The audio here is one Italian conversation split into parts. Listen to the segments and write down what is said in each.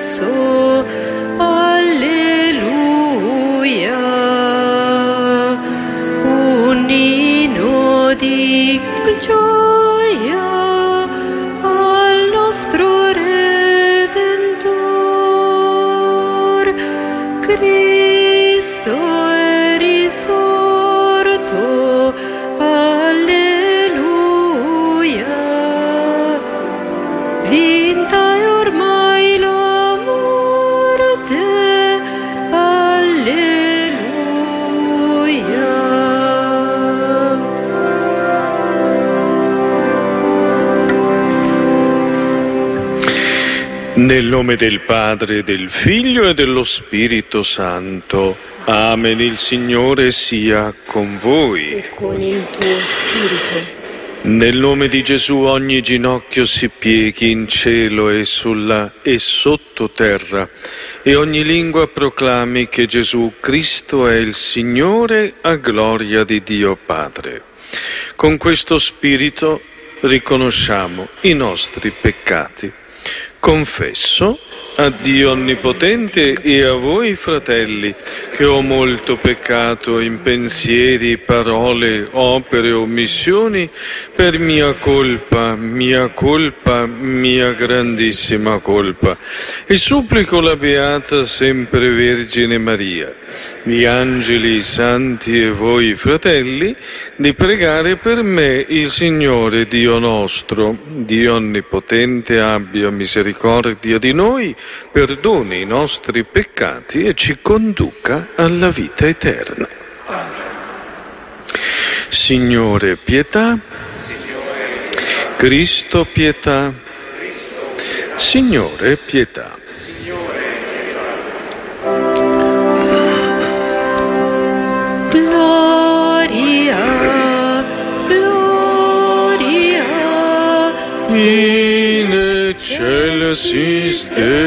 adesso. Alleluia. Un inno di gioia al nostro Redentor. Cristo è risorto. Alleluia. Vinta è ormai la morte. Alleluia. Nel nome del Padre, del Figlio e dello Spirito Santo. Amen. Il Signore sia con voi. E con il tuo spirito. Nel nome di Gesù ogni ginocchio si pieghi in cielo e sottoterra, e ogni lingua proclami che Gesù Cristo è il Signore, a gloria di Dio Padre. Con questo spirito riconosciamo i nostri peccati. Confesso a Dio Onnipotente e a voi, fratelli, che ho molto peccato in pensieri, parole, opere, omissioni, per mia colpa, mia grandissima colpa. E supplico la Beata Sempre Vergine Maria, gli angeli, i santi e voi, fratelli, di pregare per me il Signore Dio nostro. Dio Onnipotente abbia misericordia di noi, perdoni i nostri peccati e ci conduca alla vita eterna. Signore, pietà. Cristo, pietà. Signore, pietà. Gloria, gloria In excelsis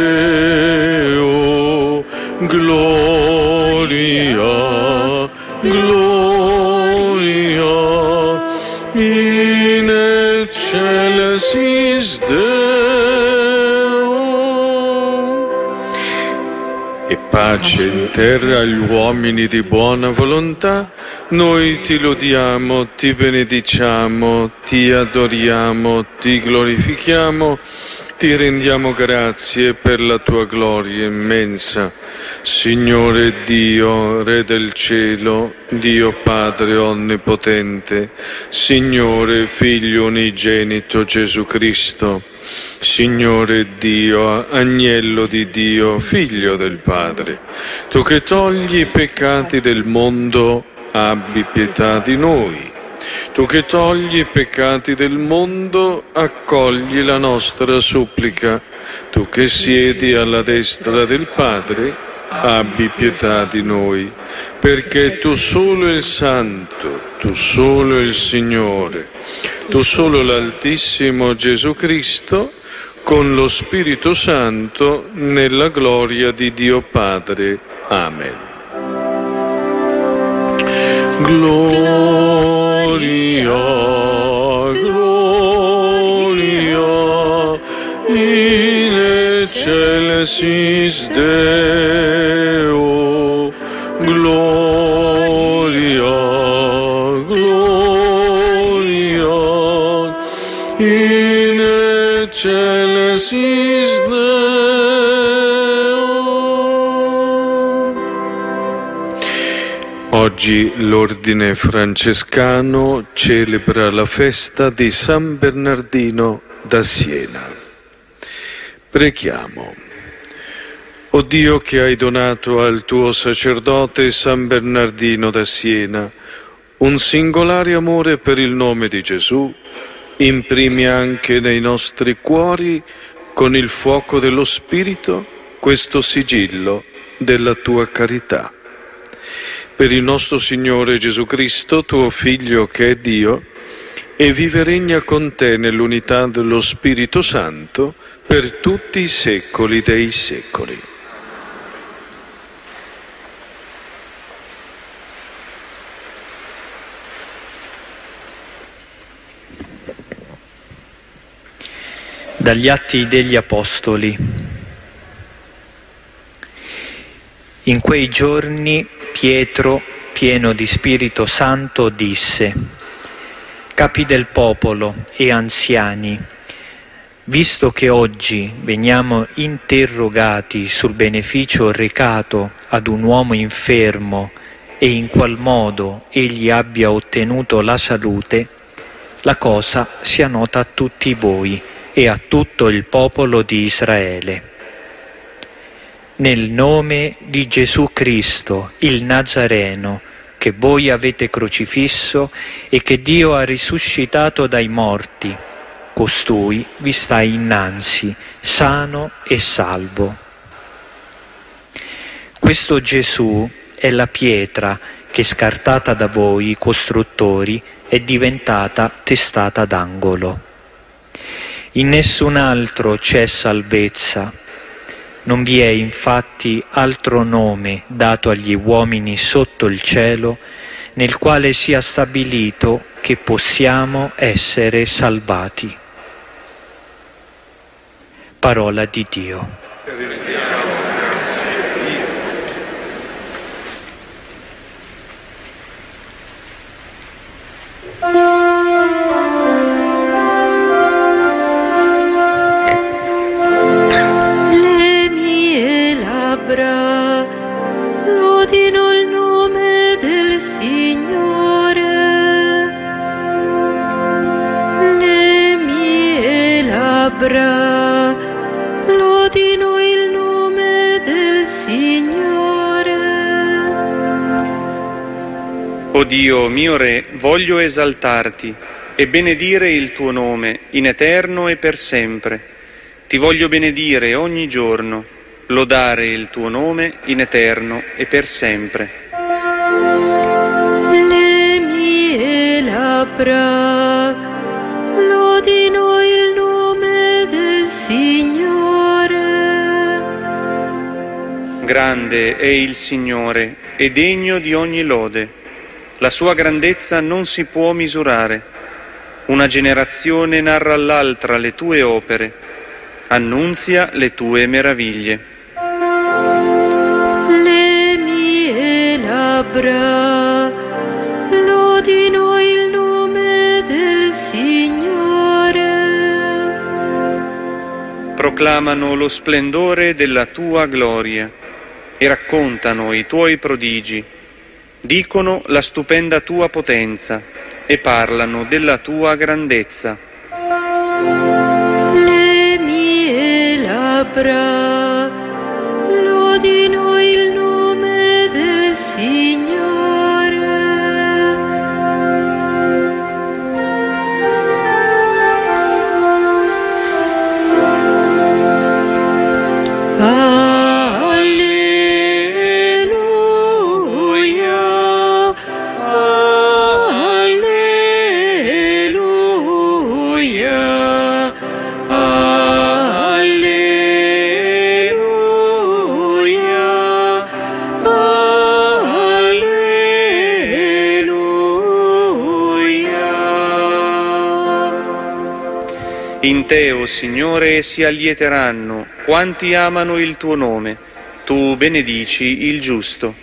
Deo, gloria, gloria, in excelsis Deo. E pace in terra agli uomini di buona volontà. Noi ti lodiamo, ti benediciamo, ti adoriamo, ti glorifichiamo, ti rendiamo grazie per la tua gloria immensa. Signore Dio, Re del cielo, Dio Padre Onnipotente, Signore Figlio unigenito Gesù Cristo, Signore Dio, Agnello di Dio, Figlio del Padre, tu che togli i peccati del mondo, abbi pietà di noi. Tu che togli i peccati del mondo, accogli la nostra supplica. Tu che siedi alla destra del Padre, abbi pietà di noi. Perché tu solo il Santo, tu solo il Signore, tu solo l'Altissimo Gesù Cristo, con lo Spirito Santo, nella gloria di Dio Padre. Amen. Gloria, gloria, in excelsis Deo, gloria, gloria, in excelsis Deo. Oggi l'ordine francescano celebra la festa di San Bernardino da Siena. Preghiamo. O Dio, che hai donato al tuo sacerdote San Bernardino da Siena un singolare amore per il nome di Gesù, imprimi anche nei nostri cuori, con il fuoco dello Spirito, questo sigillo della tua carità. Per il nostro Signore Gesù Cristo, tuo Figlio che è Dio, e vive e regna con te nell'unità dello Spirito Santo per tutti i secoli dei secoli. Dagli Atti degli Apostoli. In quei giorni Pietro, pieno di Spirito Santo, disse: Capi del popolo e anziani, visto che oggi veniamo interrogati sul beneficio recato ad un uomo infermo e in qual modo egli abbia ottenuto la salute, la cosa sia nota a tutti voi e a tutto il popolo di Israele. Nel nome di Gesù Cristo, il Nazareno, che voi avete crocifisso e che Dio ha risuscitato dai morti, costui vi sta innanzi, sano e salvo. Questo Gesù è la pietra che, scartata da voi costruttori, è diventata testata d'angolo. In nessun altro c'è salvezza. Non vi è infatti altro nome dato agli uomini sotto il cielo nel quale sia stabilito che possiamo essere salvati. Parola di Dio. Le mie labbra lodino il nome del Signore. Le mie labbra lodino il nome del Signore. O Dio mio Re, voglio esaltarti e benedire il tuo nome in eterno e per sempre. Ti voglio benedire ogni giorno, lodare il tuo nome in eterno e per sempre. Le mie labbra lodino il nome del Signore. Grande è il Signore e degno di ogni lode. La sua grandezza non si può misurare. Una generazione narra all'altra le tue opere, annunzia le tue meraviglie. Le mie labbra lodino il nome del Signore. Proclamano lo splendore della tua gloria e raccontano i tuoi prodigi. Dicono la stupenda tua potenza e parlano della tua grandezza. Le mie labbra lodino il nome del Signore. In te, o Signore, si allieteranno quanti amano il tuo nome. Tu benedici il giusto.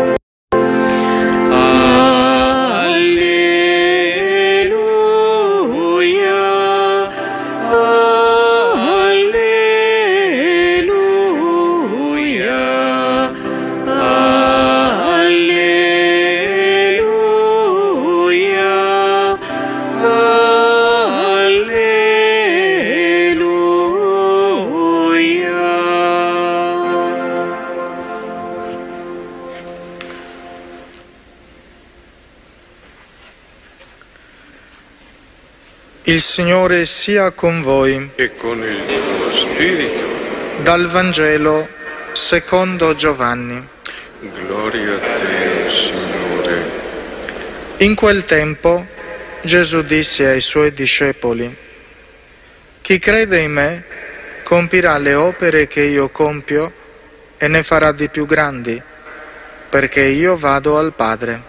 Il Signore sia con voi. E con il tuo spirito. Dal Vangelo secondo Giovanni. Gloria a te, Signore. In quel tempo Gesù disse ai suoi discepoli: Chi crede in me compirà le opere che io compio e ne farà di più grandi, perché io vado al Padre.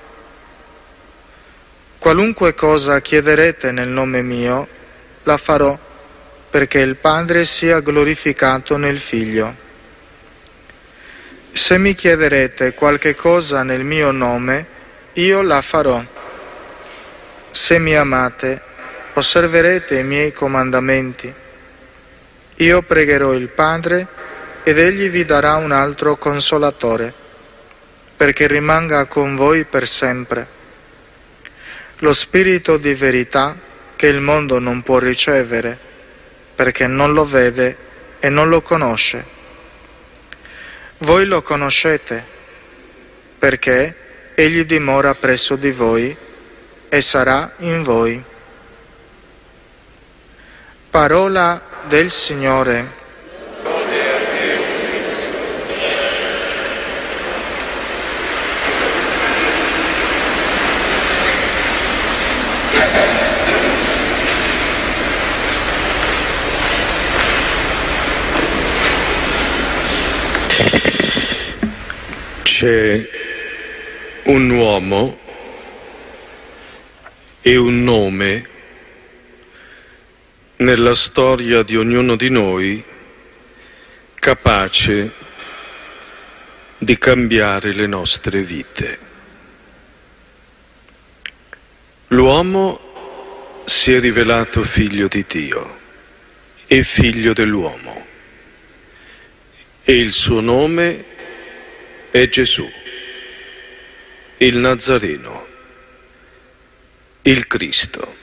Qualunque cosa chiederete nel nome mio, la farò, perché il Padre sia glorificato nel Figlio. Se mi chiederete qualche cosa nel mio nome, io la farò. Se mi amate, osserverete i miei comandamenti. Io pregherò il Padre ed Egli vi darà un altro Consolatore, perché rimanga con voi per sempre. Lo Spirito di verità che il mondo non può ricevere, perché non lo vede e non lo conosce. Voi lo conoscete, perché Egli dimora presso di voi e sarà in voi. Parola del Signore. C'è un uomo e un nome nella storia di ognuno di noi capace di cambiare le nostre vite. L'uomo si è rivelato figlio di Dio e figlio dell'uomo, e il suo nome è Gesù, il Nazareno, il Cristo.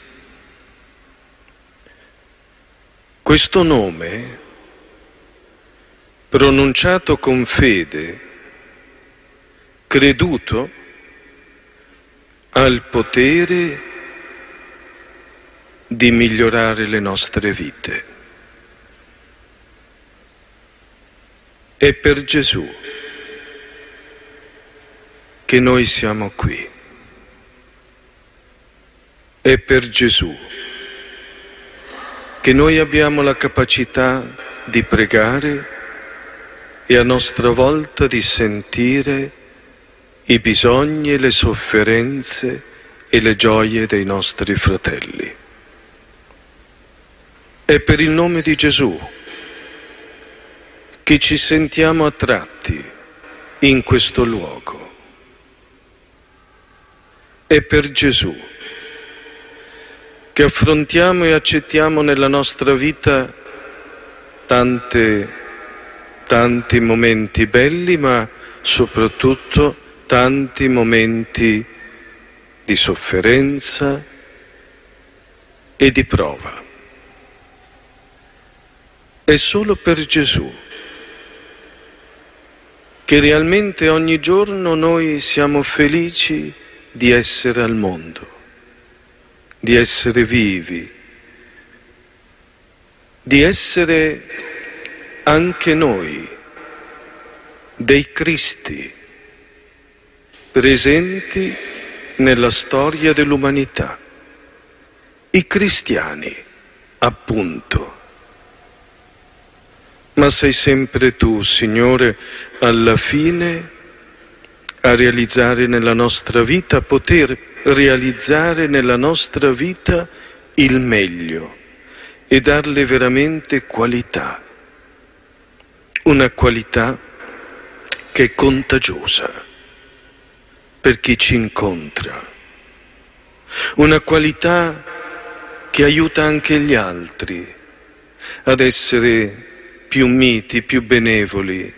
Questo nome, pronunciato con fede, creduto, ha il potere di migliorare le nostre vite. È per Gesù che noi siamo qui. È per Gesù che noi abbiamo la capacità di pregare e a nostra volta di sentire i bisogni e le sofferenze e le gioie dei nostri fratelli. È per il nome di Gesù che ci sentiamo attratti in questo luogo. È per Gesù che affrontiamo e accettiamo nella nostra vita tanti momenti belli, ma soprattutto tanti momenti di sofferenza e di prova. È solo per Gesù che realmente ogni giorno noi siamo felici di essere al mondo, di essere vivi, di essere anche noi dei Cristi presenti nella storia dell'umanità, i cristiani, appunto. Ma sei sempre tu, Signore, alla fine a realizzare nella nostra vita, a poter realizzare nella nostra vita il meglio e darle veramente qualità, una qualità che è contagiosa per chi ci incontra, una qualità che aiuta anche gli altri ad essere più miti, più benevoli.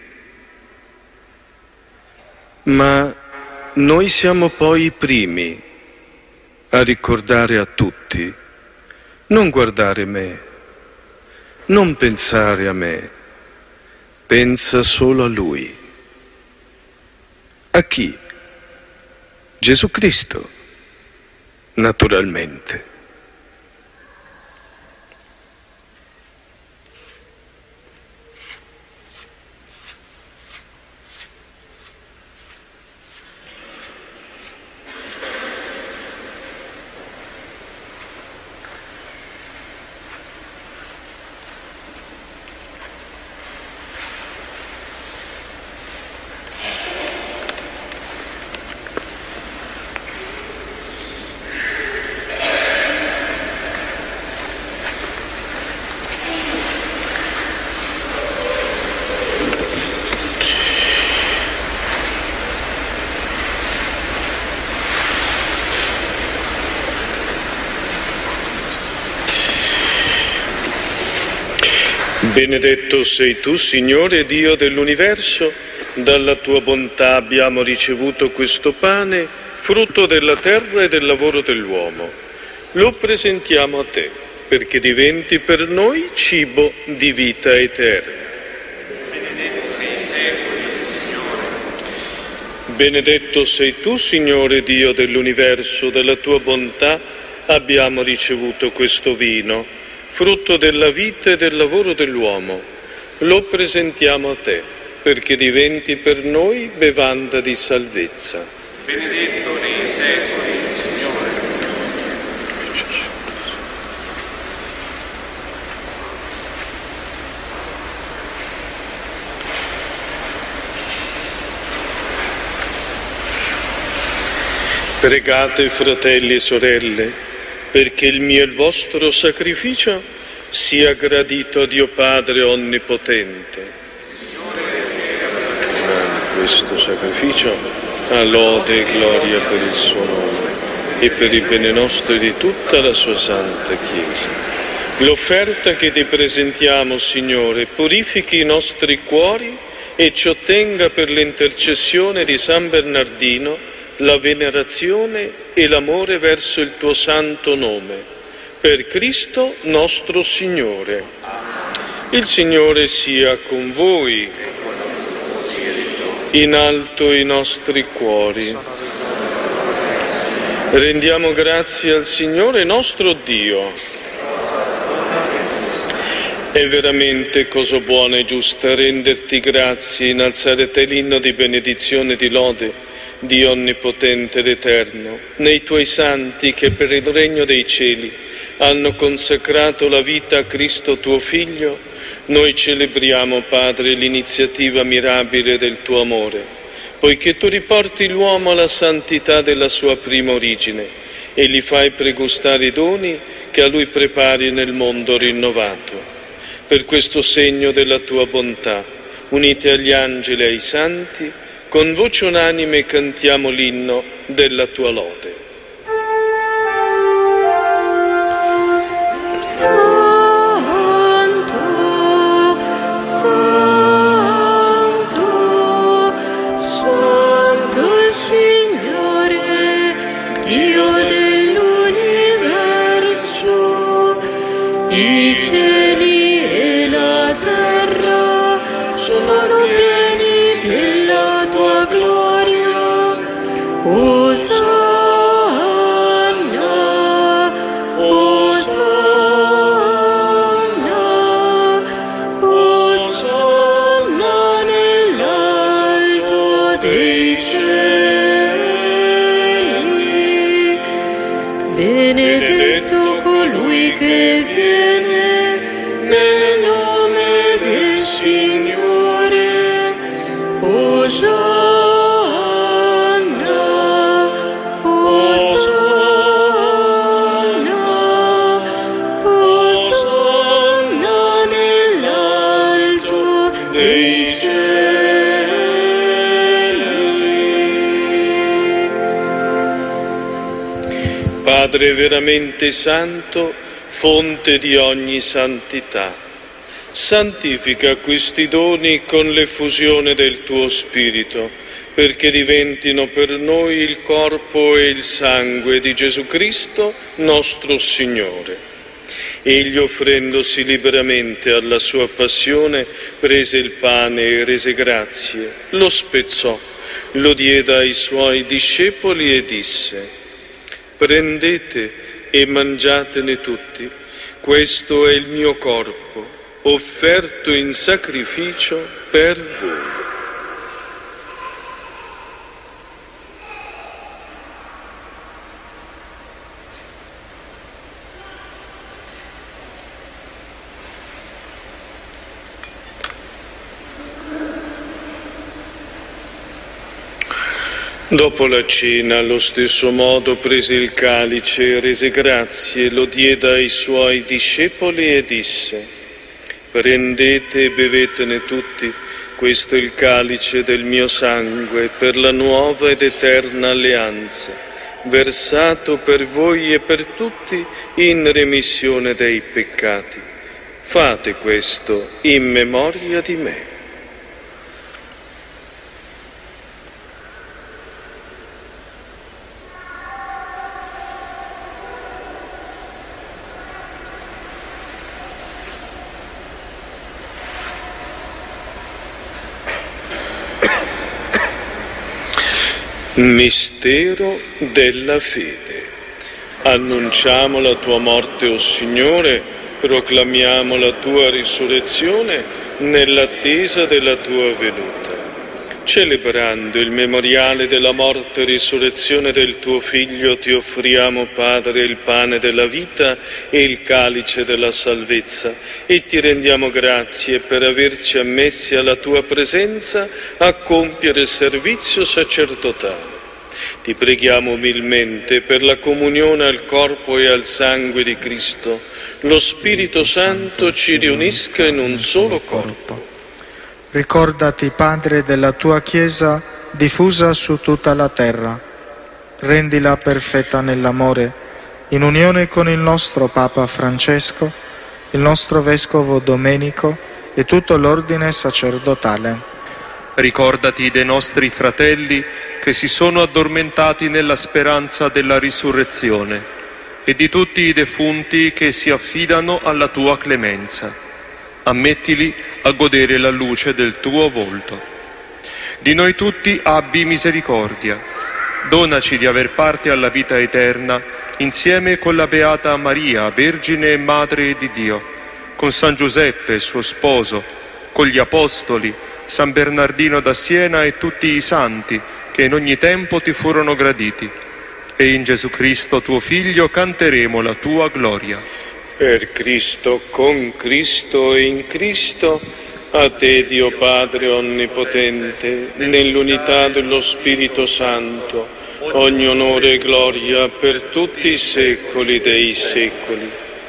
Ma noi siamo poi i primi a ricordare a tutti: non guardare me, non pensare a me, pensa solo a Lui. A chi? Gesù Cristo, naturalmente. Benedetto sei tu, Signore Dio dell'universo, dalla tua bontà abbiamo ricevuto questo pane, frutto della terra e del lavoro dell'uomo. Lo presentiamo a te, perché diventi per noi cibo di vita eterna. Benedetto sei tu, Signore Dio dell'universo, dalla tua bontà abbiamo ricevuto questo vino, frutto della vita e del lavoro dell'uomo. Lo presentiamo a te, perché diventi per noi bevanda di salvezza. Benedetto nei secoli, Signore. Pregate, fratelli e sorelle, perché il mio e il vostro sacrificio sia gradito a Dio Padre Onnipotente. Che questo sacrificio ha lode e gloria per il suo nome e per il bene nostro e di tutta la sua Santa Chiesa. L'offerta che ti presentiamo, Signore, purifichi i nostri cuori e ci ottenga per l'intercessione di San Bernardino la venerazione e l'amore verso il tuo santo nome, per Cristo nostro Signore. Il Signore sia con voi, in alto i nostri cuori. Rendiamo grazie al Signore nostro Dio. È veramente cosa buona e giusta renderti grazie, innalzare a te l'inno di benedizione e di lode, Dio onnipotente ed eterno, nei tuoi santi che per il regno dei cieli hanno consacrato la vita a Cristo tuo Figlio. Noi celebriamo, Padre, l'iniziativa mirabile del tuo amore, poiché tu riporti l'uomo alla santità della sua prima origine e gli fai pregustare i doni che a lui prepari nel mondo rinnovato. Per questo segno della tua bontà, unite agli angeli e ai santi, con voce unanime cantiamo l'inno della tua lode. Santo, Santo, Santo Signore, Dio dell'universo, i cieli e la terra sono pieni della tua gloria. Osanna, Osanna, Osanna nell'alto dei cieli. Benedetto colui che viene nel nome del Signore. Osanna, Osanna, Osanna nell'alto dei cieli. Padre veramente santo, fonte di ogni santità, santifica questi doni con l'effusione del tuo Spirito, perché diventino per noi il corpo e il sangue di Gesù Cristo, nostro Signore. Egli, offrendosi liberamente alla sua passione, prese il pane e rese grazie, lo spezzò, lo diede ai suoi discepoli e disse: «Prendete e mangiatene tutti, questo è il mio corpo, offerto in sacrificio per voi». Dopo la cena, allo stesso modo, prese il calice, rese grazie, lo diede ai suoi discepoli e disse: «Prendete e bevetene tutti, questo è il calice del mio sangue per la nuova ed eterna alleanza, versato per voi e per tutti in remissione dei peccati. Fate questo in memoria di me. Mistero della fede. Annunciamo la tua morte, o Signore, proclamiamo la tua risurrezione nell'attesa della tua venuta. Celebrando il memoriale della morte e risurrezione del tuo Figlio, ti offriamo, Padre, il pane della vita e il calice della salvezza, e ti rendiamo grazie per averci ammessi alla tua presenza a compiere il servizio sacerdotale. Ti preghiamo umilmente per la comunione al corpo e al sangue di Cristo. Lo Spirito Santo ci riunisca in un solo corpo. Ricordati, Padre, della tua Chiesa diffusa su tutta la terra. Rendila perfetta nell'amore, in unione con il nostro Papa Francesco, il nostro Vescovo Domenico e tutto l'ordine sacerdotale. Ricordati dei nostri fratelli che si sono addormentati nella speranza della risurrezione e di tutti i defunti che si affidano alla tua clemenza. Ammettili a godere la luce del tuo volto. Di noi tutti abbi misericordia. Donaci di aver parte alla vita eterna insieme con la Beata Maria, Vergine e Madre di Dio, con San Giuseppe, suo sposo, con gli Apostoli, San Bernardino da Siena e tutti i santi che in ogni tempo ti furono graditi. E in Gesù Cristo, tuo Figlio, canteremo la tua gloria. Per Cristo, con Cristo e in Cristo, a te, Dio Padre Onnipotente, nell'unità dello Spirito Santo, ogni onore e gloria per tutti i secoli dei secoli.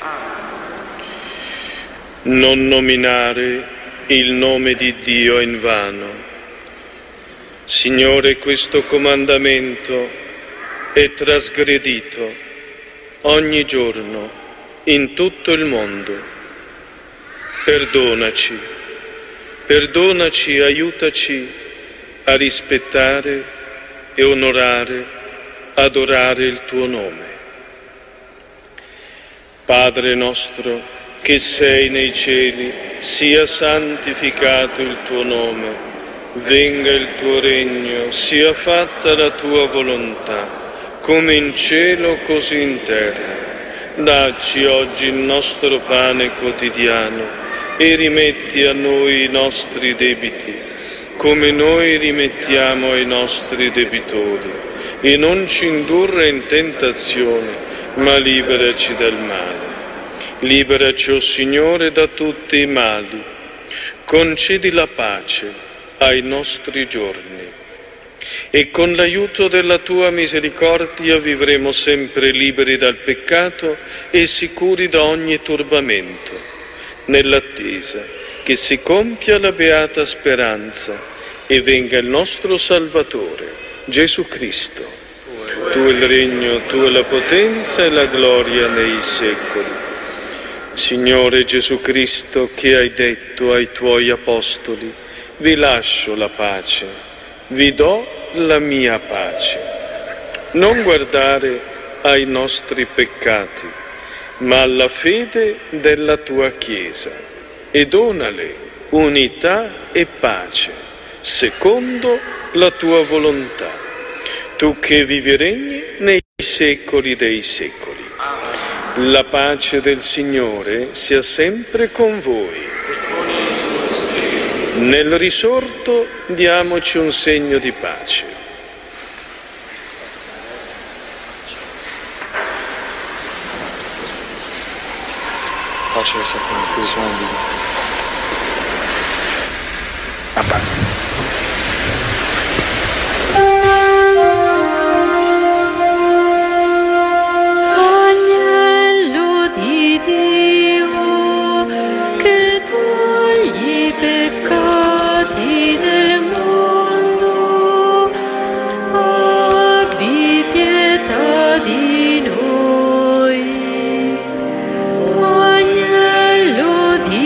Non nominare il nome di Dio in vano. Signore, questo comandamento è trasgredito ogni giorno in tutto il mondo. Perdonaci, aiutaci a rispettare e onorare, adorare il tuo nome. Padre nostro, che sei nei cieli, sia santificato il tuo nome, venga il tuo regno, sia fatta la tua volontà, come in cielo così in terra. Dacci oggi il nostro pane quotidiano e rimetti a noi i nostri debiti, come noi rimettiamo ai nostri debitori, e non ci indurre in tentazione, ma liberaci dal male. Liberaci, o Signore, da tutti i mali. Concedi la pace ai nostri giorni. E con l'aiuto della tua misericordia vivremo sempre liberi dal peccato e sicuri da ogni turbamento, nell'attesa che si compia la beata speranza e venga il nostro Salvatore, Gesù Cristo. Tu il regno, tu la potenza e la gloria nei secoli. Signore Gesù Cristo, che hai detto ai tuoi apostoli: vi lascio la pace, vi do la mia pace. Non guardare ai nostri peccati, ma alla fede della tua Chiesa, e donale unità e pace, secondo la tua volontà. Tu che vivi e regni nei secoli dei secoli. La pace del Signore sia sempre con voi. Nel risorto diamoci un segno di pace. Pace sia con tuo sangue. A pace. Di noi, agnello di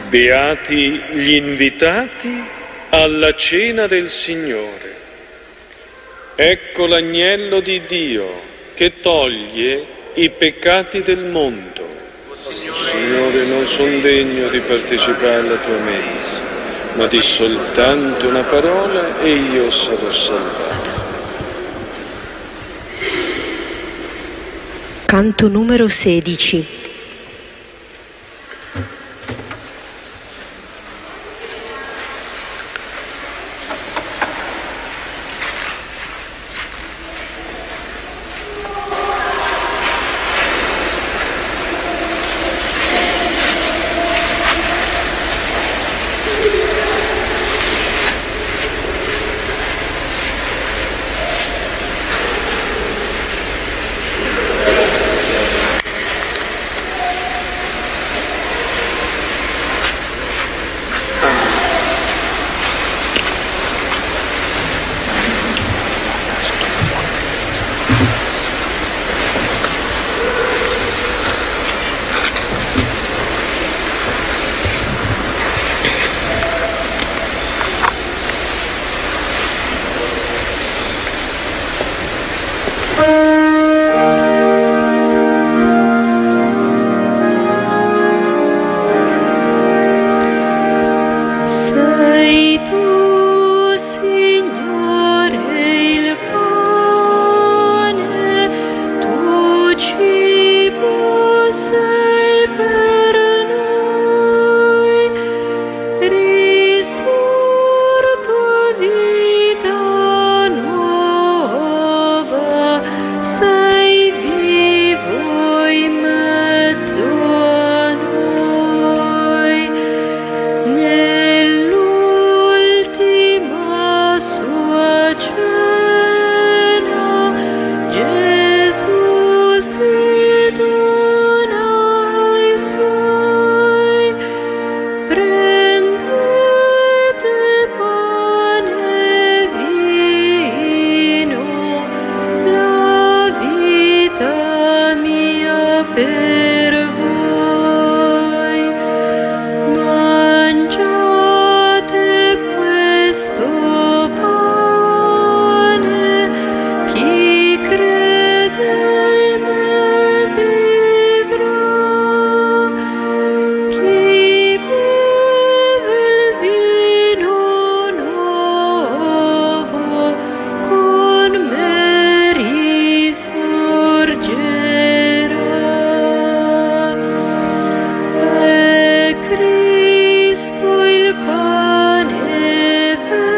Beati gli invitati alla cena del Signore. Ecco l'agnello di Dio che toglie i peccati del mondo. Signore, non sono degno di partecipare alla tua mensa, ma di soltanto una parola e io sarò salvato. Canto numero 16.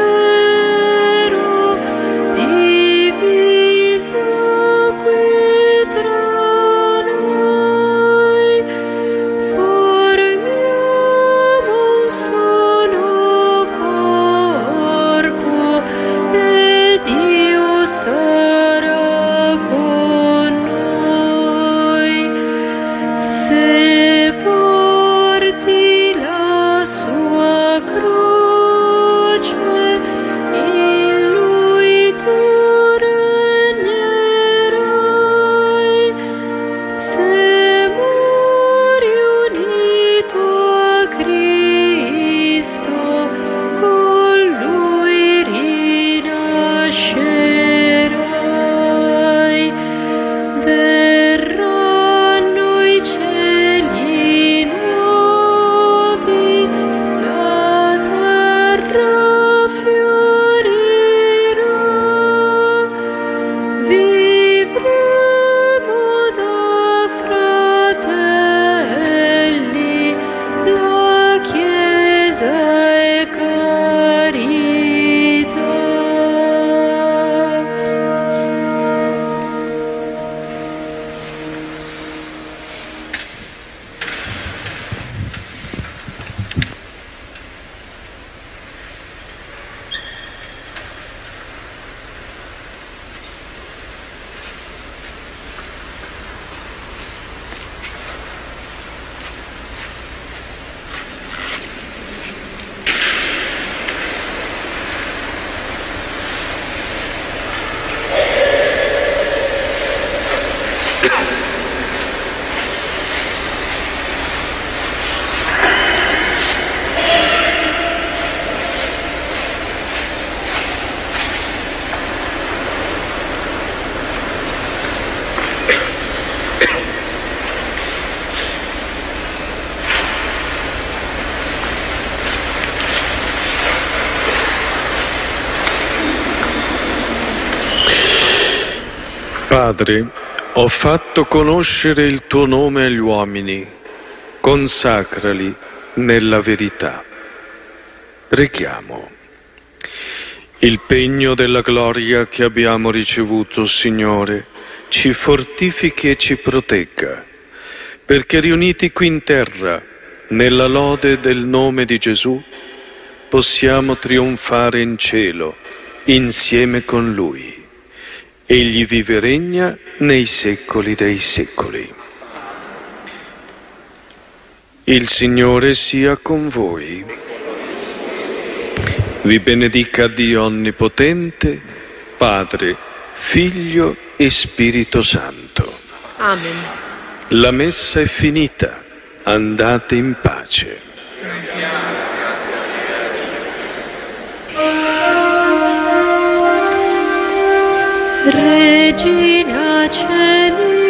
Diviso qui Padre, ho fatto conoscere il tuo nome agli uomini, consacrali nella verità. Preghiamo. Il pegno della gloria che abbiamo ricevuto, Signore, ci fortifichi e ci protegga, perché riuniti qui in terra, nella lode del nome di Gesù, possiamo trionfare in cielo, insieme con Lui. Egli vive e regna nei secoli dei secoli. Il Signore sia con voi. Vi benedica Dio Onnipotente, Padre, Figlio e Spirito Santo. Amen. La messa è finita. Andate in pace. Regina Celi